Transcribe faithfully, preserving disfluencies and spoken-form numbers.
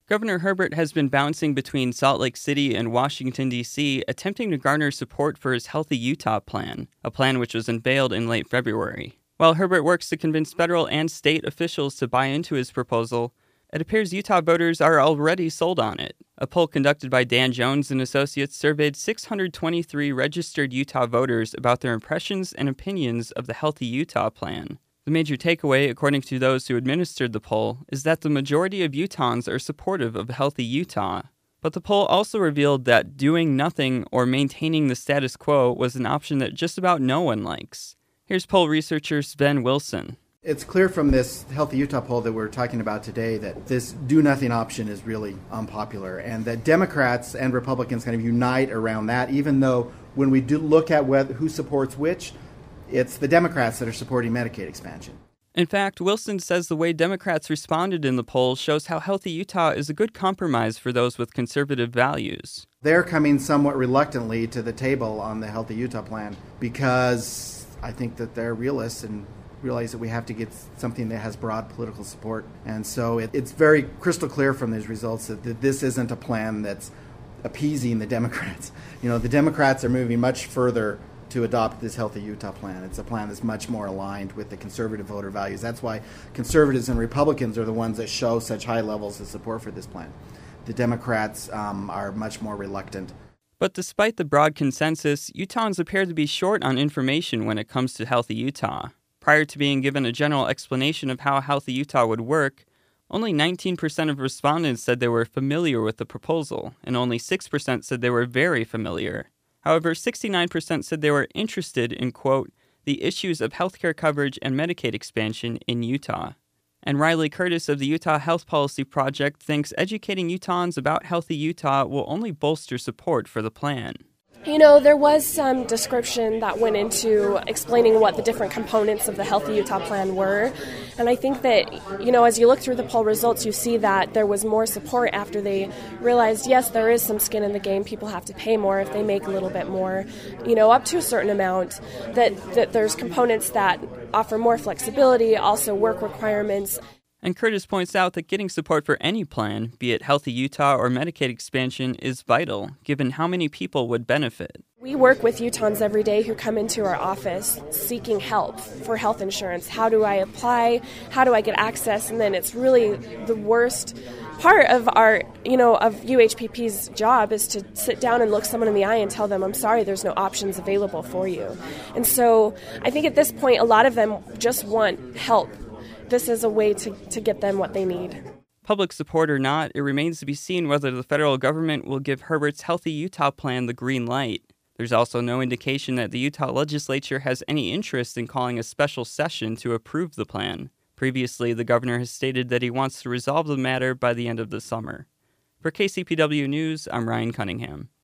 Governor Herbert has been bouncing between Salt Lake City and Washington, D C, attempting to garner support for his Healthy Utah plan, a plan which was unveiled in late February. While Herbert works to convince federal and state officials to buy into his proposal, it appears Utah voters are already sold on it. A poll conducted by Dan Jones and Associates surveyed six hundred twenty-three registered Utah voters about their impressions and opinions of the Healthy Utah plan. The major takeaway, according to those who administered the poll, is that the majority of Utahns are supportive of Healthy Utah. But the poll also revealed that doing nothing or maintaining the status quo was an option that just about no one likes. Here's poll researcher Sven Wilson. It's clear from this Healthy Utah poll that we're talking about today that this do-nothing option is really unpopular, and that Democrats and Republicans kind of unite around that, even though when we do look at whether, who supports which, it's the Democrats that are supporting Medicaid expansion. In fact, Wilson says the way Democrats responded in the poll shows how Healthy Utah is a good compromise for those with conservative values. They're coming somewhat reluctantly to the table on the Healthy Utah plan because I think that they're realists and realize that we have to get something that has broad political support. And so it, it's very crystal clear from these results that, that this isn't a plan that's appeasing the Democrats. You know, the Democrats are moving much further to adopt this Healthy Utah plan. It's a plan that's much more aligned with the conservative voter values. That's why conservatives and Republicans are the ones that show such high levels of support for this plan. The Democrats um, are much more reluctant. But despite the broad consensus, Utahns appear to be short on information when it comes to Healthy Utah. Prior to being given a general explanation of how Healthy Utah would work, only nineteen percent of respondents said they were familiar with the proposal, and only six percent said they were very familiar. However, sixty-nine percent said they were interested in, quote, the issues of healthcare coverage and Medicaid expansion in Utah. And Riley Curtis of the Utah Health Policy Project thinks educating Utahns about Healthy Utah will only bolster support for the plan. You know, there was some description that went into explaining what the different components of the Healthy Utah plan were. And I think that, you know, as you look through the poll results, you see that there was more support after they realized, yes, there is some skin in the game. People have to pay more if they make a little bit more, you know, up to a certain amount, that, that there's components that offer more flexibility, also work requirements. And Curtis points out that getting support for any plan, be it Healthy Utah or Medicaid expansion, is vital, given how many people would benefit. We work with Utahns every day who come into our office seeking help for health insurance. How do I apply? How do I get access? And then it's really the worst part of our, you know, of U H P P's job is to sit down and look someone in the eye and tell them, I'm sorry, there's no options available for you. And so I think at this point, a lot of them just want help. This is a way to, to get them what they need. Public support or not, it remains to be seen whether the federal government will give Herbert's Healthy Utah plan the green light. There's also no indication that the Utah legislature has any interest in calling a special session to approve the plan. Previously, the governor has stated that he wants to resolve the matter by the end of the summer. For K C P W News, I'm Ryan Cunningham.